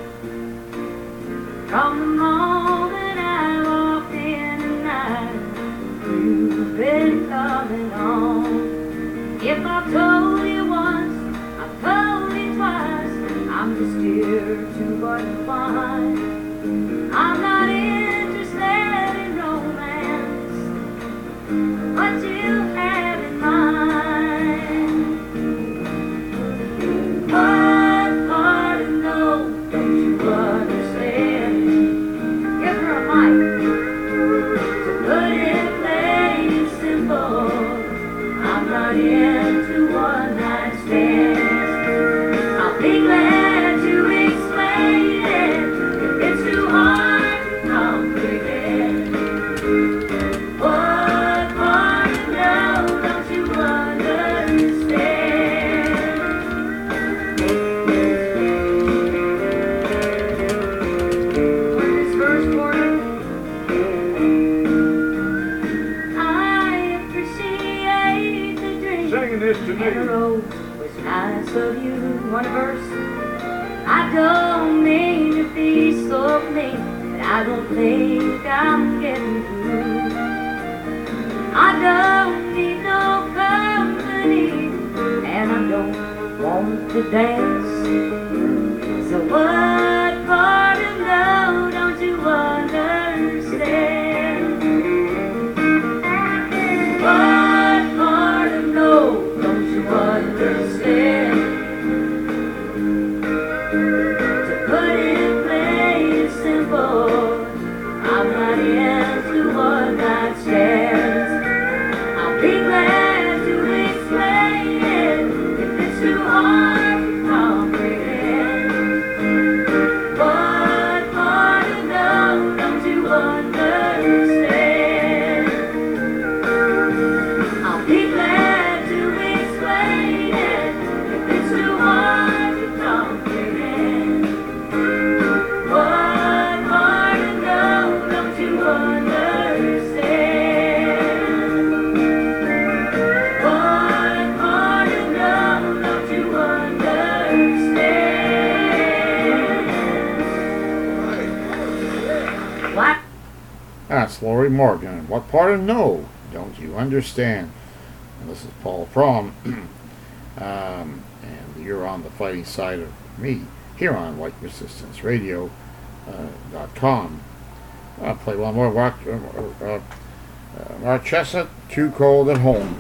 From the moment I walked in tonight, you've been coming on. If I've told you once, I've told you twice, I'm just here to find. I'm not interested in romance, what you have in mind. What part of no don't you understand? Give her a mic. To put it plain and simple, I'm not into one night stands. I'll be glad to explain it if it's too hard to comprehend. What part of no don't you understand? When this first quarter, I appreciate the drink. Singing this to And the me. road was nice of you. One verse. I don't mean to be so mean, but I don't think I'm getting through. I don't need no company, and I don't want to dance. So what part of no don't you understand? What part of no don't you understand? To put it plain and simple, I'm not into one night stands. I'll be glad to explain it if it's too hard to comprehend. What part of no don't you understand? I'll be glad to explain it if it's too hard to comprehend. What part of no don't you understand? What part of no don't you understand? What? That's Lori Morgan. What part of No Don't You Understand? And this is Paul Fromm. um, and the you're on the fighting side of me here on White Resistance Radio uh, dot com. I'll play one more. Mark, uh, uh, uh, Mark Chesnutt, Too Cold at Home.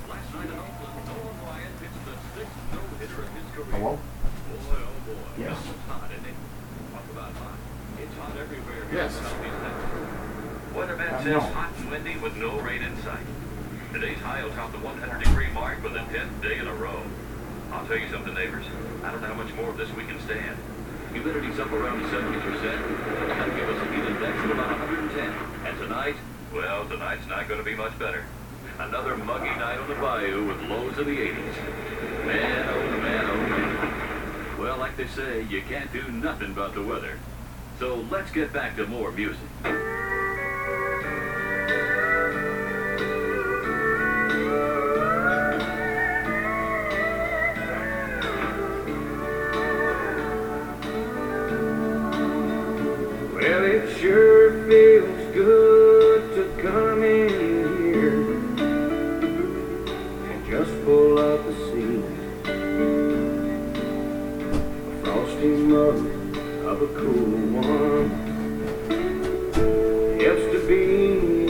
Hello? Yes. Yes. Weatherman says hot and windy with no rain in sight. Today's high will top the one hundred degree mark for the tenth day in a row. I'll tell you something, neighbors. I don't know how much more of this we can stand. Humidity's up around seventy percent. That'll give us a heat index of about one hundred ten. And tonight, well, tonight's not going to be much better. Another muggy night on the bayou with lows in the eighties. Man, oh man, oh man. Well, like they say, you can't do nothing about the weather. So let's get back to more music. Well, it sure feels good to come in here and just pull up the seat. A frosty mug of a cool one helps to be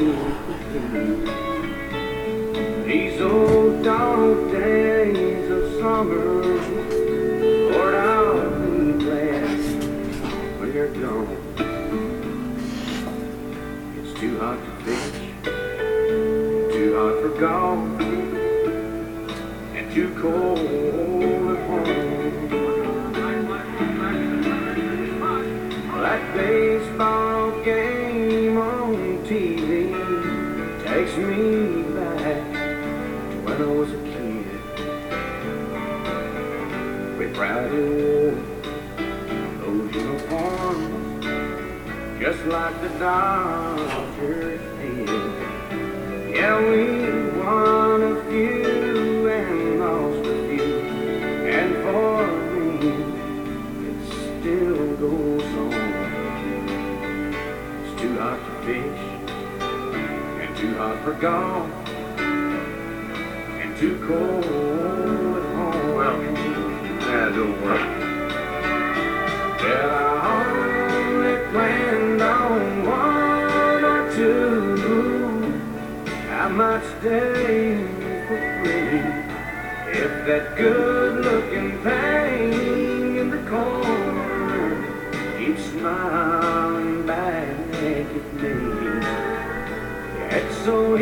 these old dog days of summer. Lord, I'll be glad when you're gone. It's too hot to fish, too hot for golf, and too cold at home. That baseball game on T V takes me back to when I was a kid. We proudly wore those uniforms just like the Dodgers did. Yeah, we won a few and lost a few, and for me it still goes on. It's too hot to fish, and too hot for golf, and too cold at home. Well, that don't work. Well, I only planned on one or two. I might stay for free if that good-looking thing in the corner keeps smiling back at me. It's so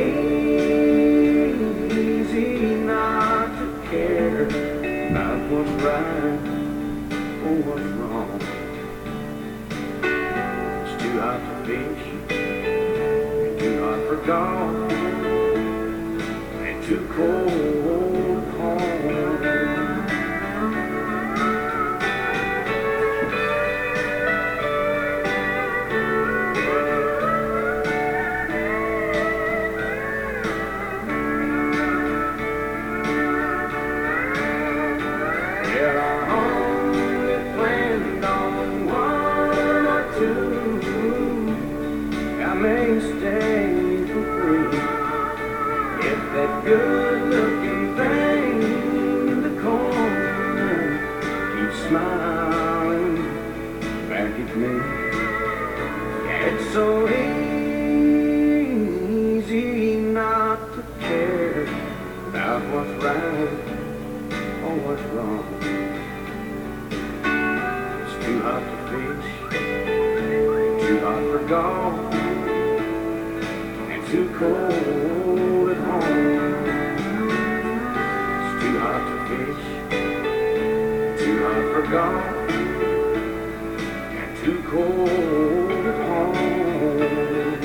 easy not to care about what's right or what's wrong. It's too hot to fish, and too hot for golf, and too cold at home. Good-looking thing in the corner keeps smiling back at me. It's so easy not to care about what's right or what's wrong. It's too hot to fish, too hot for golf, and too cold at home. Too hot for golf, and too cold at home.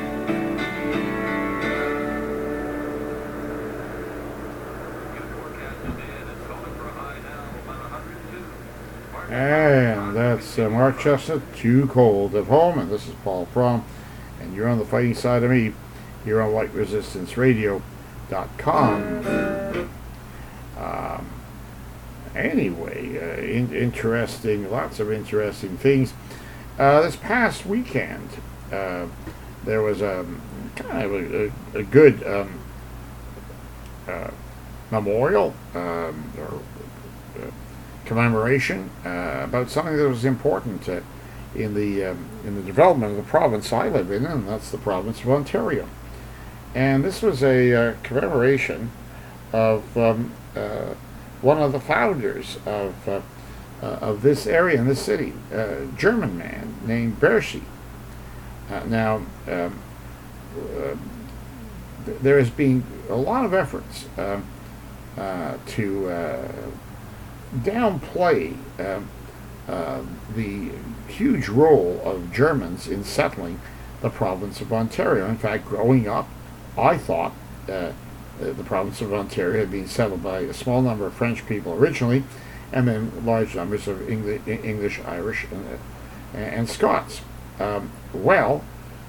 And that's uh, Mark Chesnutt, Too Cold at Home, and this is Paul Prom, and you're on the fighting side of me here on White Resistance Radio dot com. Um, anyway, uh, in, interesting, lots of interesting things. Uh, this past weekend, uh, there was a kind of a, a, a good um, uh, memorial um, or uh, commemoration uh, about something that was important uh, in the um, in the development of the province I live in, and that's the province of Ontario. And this was a uh, commemoration of um, uh, one of the founders of uh, uh, of this area in this city, a German man named Bershe. Uh, now, um, uh, th- there has been a lot of efforts uh, uh, to uh, downplay uh, uh, the huge role of Germans in settling the province of Ontario. In fact, growing up, I thought uh, the province of Ontario had been settled by a small number of French people originally, and then large numbers of English, English Irish, and, and Scots. Um, well,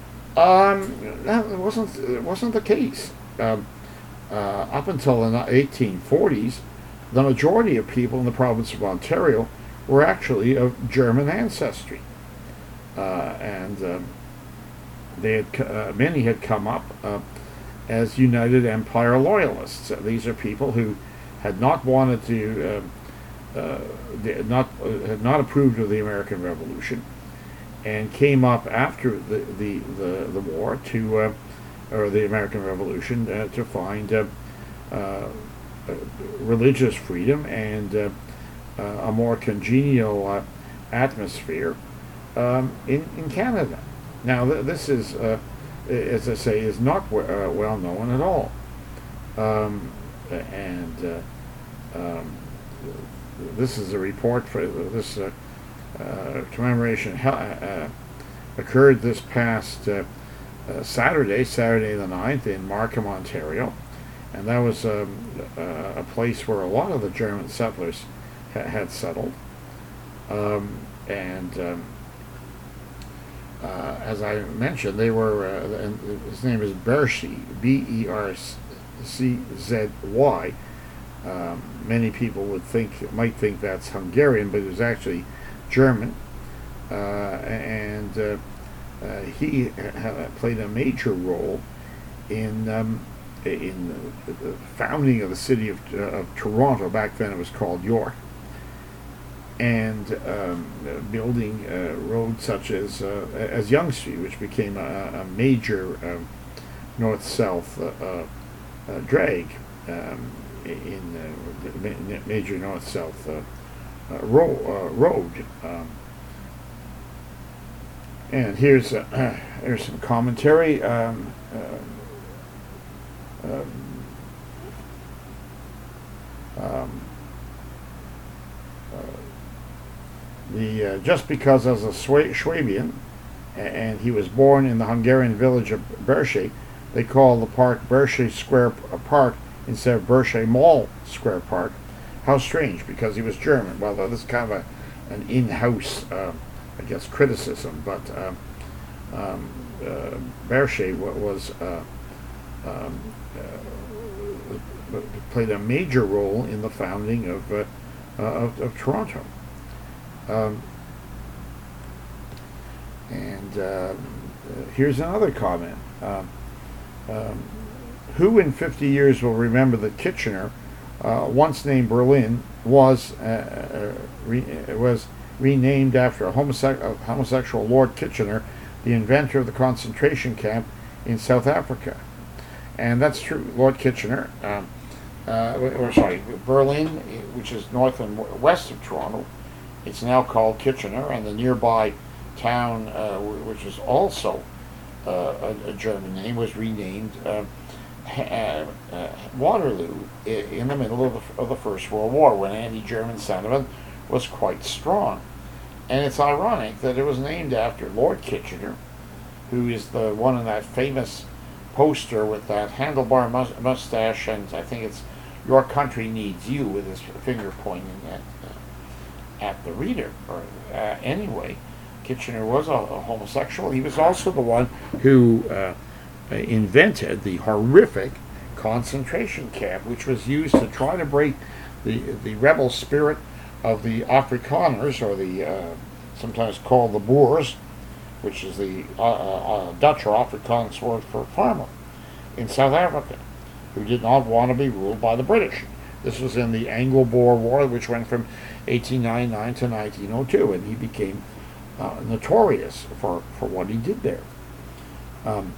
um, that wasn't it wasn't the case. Um, uh, up until the eighteen forties, the majority of people in the province of Ontario were actually of German ancestry, uh, and um, they had uh, many had come up uh, as United Empire loyalists. Uh, these are people who had not wanted to, uh, uh, had not uh, had not approved of the American Revolution, and came up after the the, the, the war to, uh, or the American Revolution, uh, to find uh, uh, religious freedom and uh, uh, a more congenial uh, atmosphere um, in in Canada. Now, th- this is, uh, as I say, is not w- uh, well known at all, um, and uh, um, this is a report for this uh, uh, commemoration he- uh, occurred this past uh, uh, Saturday, Saturday the ninth, in Markham, Ontario, and that was um, uh, a place where a lot of the German settlers ha- had settled, um, and um, Uh, as I mentioned, they were, uh, and his name is Bershe, B E R C Z Y. Um, many people would think, might think that's Hungarian, but it was actually German. Uh, and uh, uh, he ha- played a major role in um, in the, the founding of the city of, uh, of Toronto. Back then it was called York. And um, building uh, roads such as uh, as Yonge Street, which became a, a major um, north-south uh, uh, uh, drag um, in uh, major north-south uh, uh, ro- uh, road. Um, and here's uh, here's some commentary. Um, uh, um, um, The, uh, just because as a Swa- Swabian, and he was born in the Hungarian village of Bershe, they call the park Bershe Square Park instead of Bershe Mall Square Park. How strange, because he was German. Well, this is kind of a, an in-house, uh, I guess, criticism, but uh, um, uh, Bershe was uh, um, uh, played a major role in the founding of uh, uh, of, of Toronto. Um, and uh, here's another comment. Um, um, who in fifty years will remember that Kitchener, uh, once named Berlin, was uh, re- was renamed after a, homose- a homosexual Lord Kitchener, the inventor of the concentration camp in South Africa? And that's true. Lord Kitchener, um, uh, or sorry, Berlin, which is north and west of Toronto. It's now called Kitchener, and the nearby town, uh, which is also uh, a, a German name, was renamed uh, uh, uh, Waterloo in the middle of the, of the First World War, when anti-German sentiment was quite strong. And it's ironic that it was named after Lord Kitchener, who is the one in that famous poster with that handlebar mus- mustache, and I think it's "Your Country Needs You" with his finger pointing at uh, at the reader. Or uh, anyway, Kitchener was a, a homosexual. He was also the one who uh, invented the horrific concentration camp, which was used to try to break the the rebel spirit of the Afrikaners, or the uh, sometimes called the Boers, which is the uh, uh, Dutch or Afrikaans word for farmer, in South Africa, who did not want to be ruled by the British. This was in the Anglo-Boer War, which went from eighteen ninety-nine to nineteen oh two, and he became uh, notorious for, for what he did there. Um,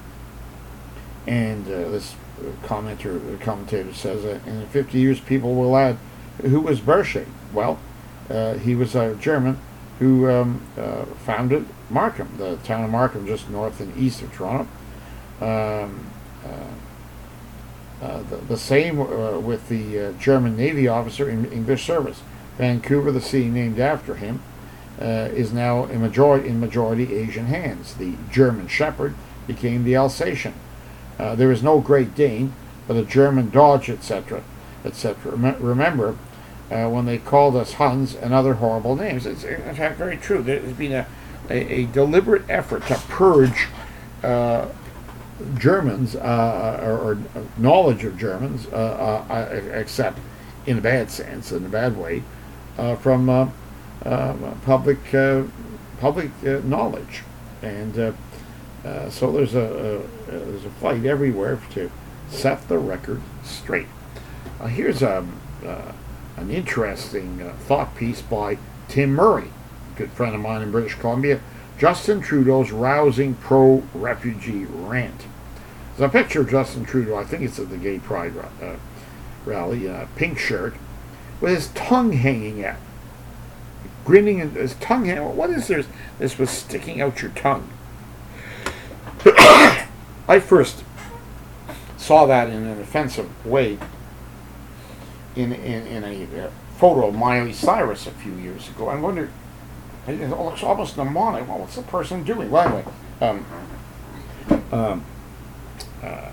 and uh, this commenter, commentator says that in fifty years people will add, who was Berthet? Well, uh, he was a German who um, uh, founded Markham, the town of Markham, just north and east of Toronto. Um, uh, uh, the, the same uh, with the uh, German Navy officer in English service. Vancouver, the city named after him, uh, is now in majority, in majority Asian hands. The German Shepherd became the Alsatian. Uh, there is no Great Dane, but a German Dodge, et cetera, et cetera. Rem- remember, uh, when they called us Huns and other horrible names. It's in fact very true. There's been a, a, a deliberate effort to purge uh, Germans, uh, or, or knowledge of Germans, uh, uh, except in a bad sense, in a bad way, uh, from uh, uh, public uh, public uh, knowledge. And uh, uh, so there's a, a there's a fight everywhere to set the record straight. Uh, here's a, uh, an interesting uh, thought piece by Tim Murray, a good friend of mine in British Columbia. Justin Trudeau's rousing pro-refugee rant. There's a picture of Justin Trudeau, I think it's at the Gay Pride uh, rally, in a pink shirt, with his tongue hanging out. Grinning, and his tongue hanging. What is this? This was sticking out your tongue. I first saw that in an offensive way in in, in a uh, photo of Miley Cyrus a few years ago. I wondered, it looks almost mnemonic. Well, what's the person doing? Well, anyway, um, um, uh,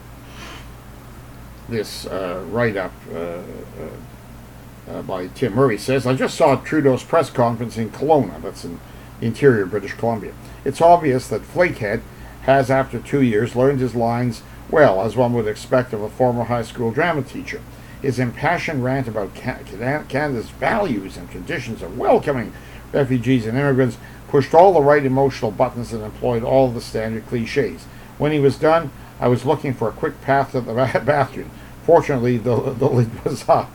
this uh, write-up uh, uh, uh, by Tim Murray says, I just saw Trudeau's press conference in Kelowna, that's in interior British Columbia. It's obvious that Flakehead has, after two years, learned his lines well, as one would expect of a former high school drama teacher. His impassioned rant about Canada's values and traditions of welcoming refugees and immigrants pushed all the right emotional buttons and employed all the standard cliches. When he was done, I was looking for a quick path to the bathroom. Fortunately, the, the lid was up.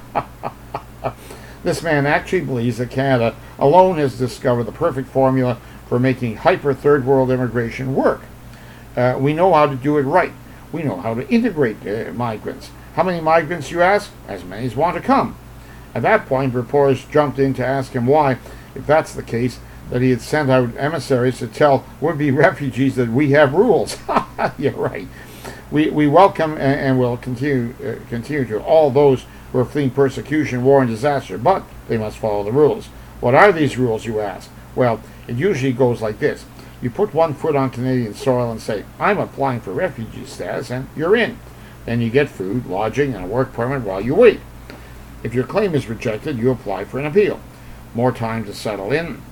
This man actually believes that Canada alone has discovered the perfect formula for making hyper third world immigration work. Uh, we know how to do it right. We know how to integrate uh, migrants. How many migrants, you ask? As many as want to come. At that point, reporters jumped in to ask him why, if that's the case, that he had sent out emissaries to tell would-be refugees that we have rules. You're right. We we welcome and, and will continue uh, continue to all those who are fleeing persecution, war, and disaster, but they must follow the rules. What are these rules, you ask? Well, it usually goes like this. You put one foot on Canadian soil and say, I'm applying for refugee status, and you're in. Then you get food, lodging, and a work permit while you wait. If your claim is rejected, you apply for an appeal. More time to settle in.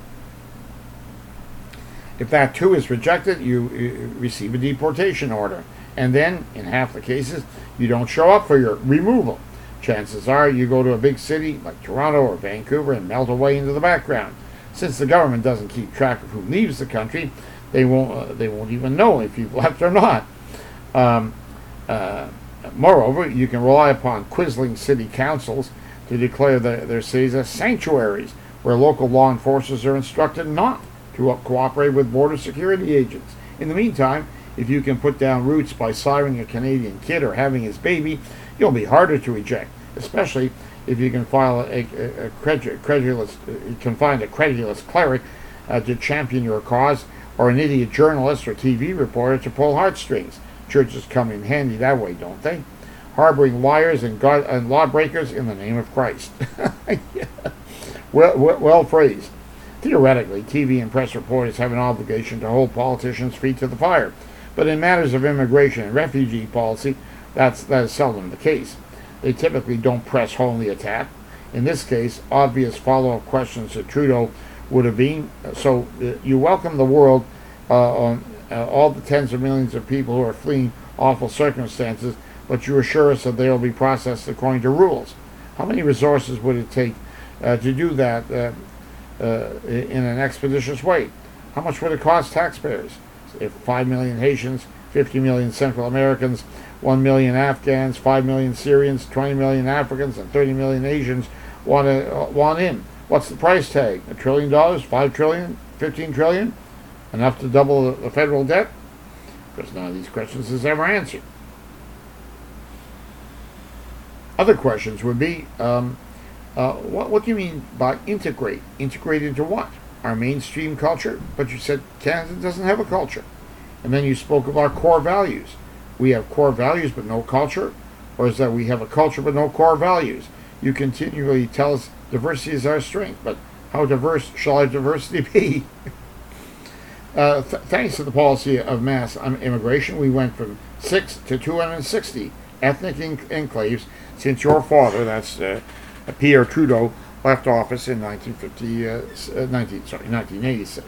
If that too is rejected, you, you receive a deportation order. And then, in half the cases, you don't show up for your removal. Chances are you go to a big city like Toronto or Vancouver and melt away into the background. Since the government doesn't keep track of who leaves the country, they won't uh, they won't even know if you've left or not. Um, uh, moreover, you can rely upon quisling city councils to declare the, their cities as sanctuaries, where local law enforcers are instructed not to cooperate with border security agents. In the meantime, if you can put down roots by siring a Canadian kid or having his baby, you'll be harder to reject, especially if you can file a, a, a credulous, you can find a credulous cleric uh, to champion your cause, or an idiot journalist or T V reporter to pull heartstrings. Churches come in handy that way, don't they? Harboring liars and, God, and lawbreakers in the name of Christ. Yeah. well, well, well phrased. Theoretically, T V and press reporters have an obligation to hold politicians' feet to the fire. But in matters of immigration and refugee policy, that's, that is seldom the case. They typically don't press home the attack. In this case, obvious follow-up questions to Trudeau would have been, so uh, you welcome the world uh, on uh, all the tens of millions of people who are fleeing awful circumstances, but you assure us that they will be processed according to rules. How many resources would it take uh, to do that uh, uh, in an expeditious way? How much would it cost taxpayers? If five million Haitians fifty million Central Americans, one million Afghans, five million Syrians, twenty million Africans, and thirty million Asians want, to, uh, want in. What's the price tag? A trillion dollars? Five trillion? Fifteen trillion? Enough to double the, the federal debt? Because none of these questions is ever answered. Other questions would be, um, uh, what, what do you mean by integrate? Integrate into what? Our mainstream culture? But you said Canada doesn't have a culture. And then you spoke of our core values. We have core values but no culture? Or is that we have a culture but no core values? You continually tell us diversity is our strength, but how diverse shall our diversity be? uh, th- thanks to the policy of mass immigration, we went from six to two hundred sixty ethnic en- enclaves since your father, that's uh, Pierre Trudeau, left office in nineteen fifty, uh, nineteen, sorry, nineteen eighty-six.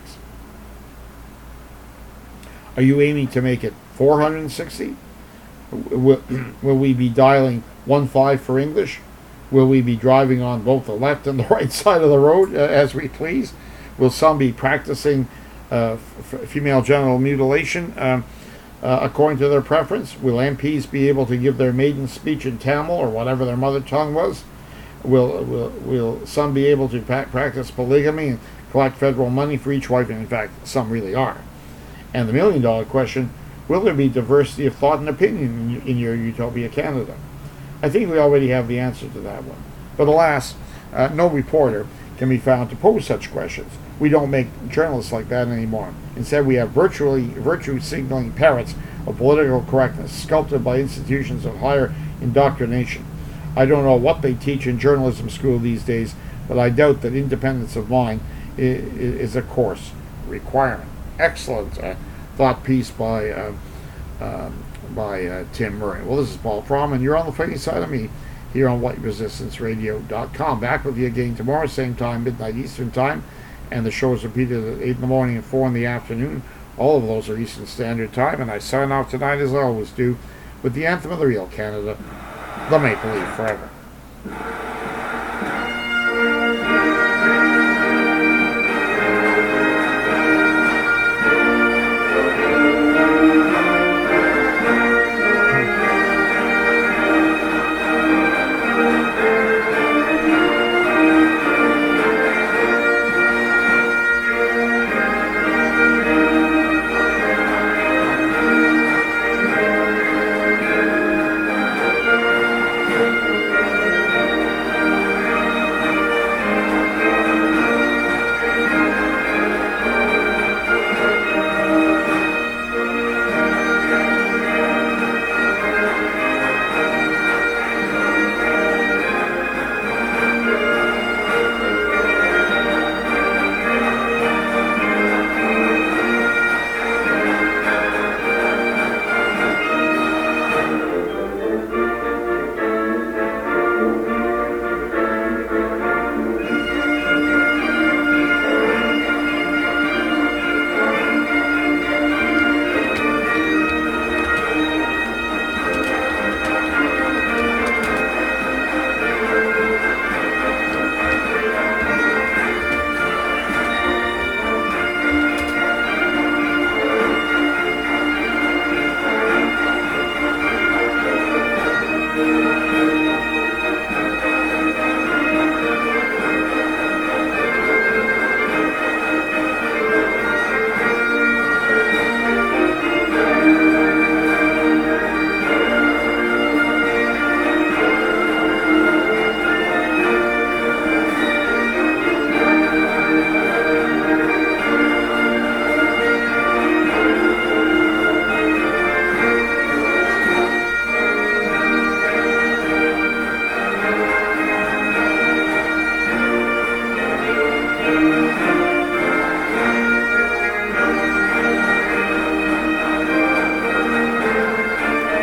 Are you aiming to make it four hundred sixty? Will, will we be dialing one five for English? Will we be driving on both the left and the right side of the road uh, as we please? Will some be practicing uh, f- female genital mutilation um, uh, according to their preference? Will M Ps be able to give their maiden speech in Tamil or whatever their mother tongue was? Will will, will some be able to pa- practice polygamy and collect federal money for each wife? And in fact, some really are. And the million dollar question, will there be diversity of thought and opinion in, in your Utopia Canada? I think we already have the answer to that one. But alas, uh, no reporter can be found to pose such questions. We don't make journalists like that anymore. Instead, we have virtually virtue signaling parrots of political correctness, sculpted by institutions of higher indoctrination. I don't know what they teach in journalism school these days, but I doubt that independence of mind is, is a course requirement. Excellent uh, thought piece by uh, um, by uh, Tim Murray. Well, this is Paul Fromm, and you're on the fighting side of me here on white resistance radio dot com. Back with you again tomorrow, same time, midnight Eastern time, and the show is repeated at eight in the morning and four in the afternoon. All of those are Eastern Standard Time, and I sign off tonight, as I always do, with the anthem of the real Canada, the Maple Leaf Forever.